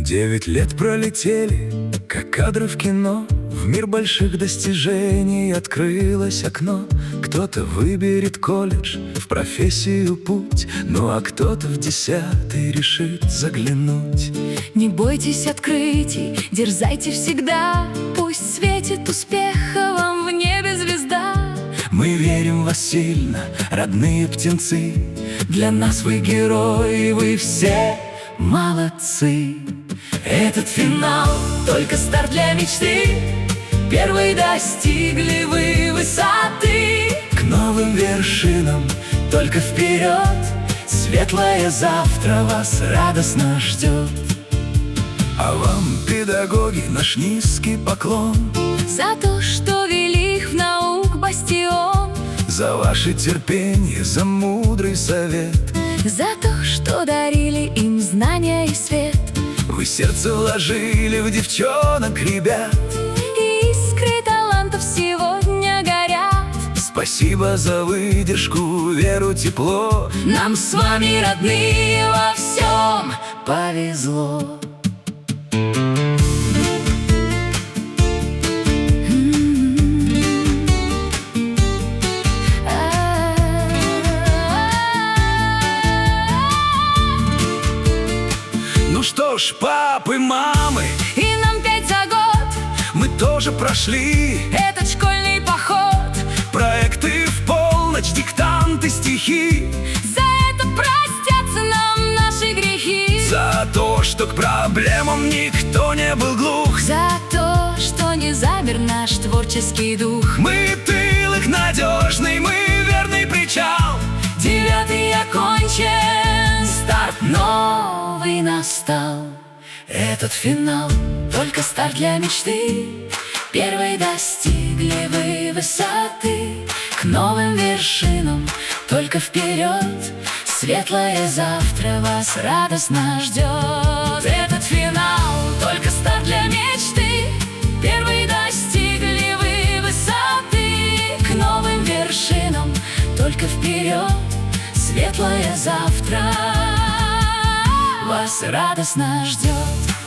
9 лет пролетели, как кадры в кино. В мир больших достижений открылось окно. Кто-то выберет колледж, в профессию путь, ну а кто-то в 10-й решит заглянуть. Не бойтесь открытий, дерзайте всегда. Пусть светит успеха вам в небе звезда. Мы верим в вас сильно, родные птенцы. Для нас вы герои, вы все молодцы. Этот финал — только старт для мечты. Первой достигли вы высоты. К новым вершинам только вперед. Светлое завтра вас радостно ждет. А вам, педагоги, наш низкий поклон За то, что вели их в наук бастион. За ваше терпение, за мудрый совет. За то, что дарили им знания и свет. Вы сердце вложили в девчонок, ребят. Искры талантов сегодня горят. Спасибо за выдержку, веру, тепло. Нам с вами, родные, во всем повезло. Ну что ж, папы, мамы, И нам 5 за год мы тоже прошли этот школьный поход. проекты в полночь, диктанты, стихи. За это простятся нам наши грехи. За то, что к проблемам никто не был глух. За то, что не замер наш творческий дух. Мы тыл их надежный, мы верный причал. 9-й окончен, старт новый настал. Этот финал — только старт для мечты. Первой достигли вы высоты. К новым вершинам только вперед. Светлое завтра вас радостно ждет. Этот финал — только старт для мечты. Первой достигли вы высоты. К новым вершинам только вперед. Светлое завтра вас радостно ждет.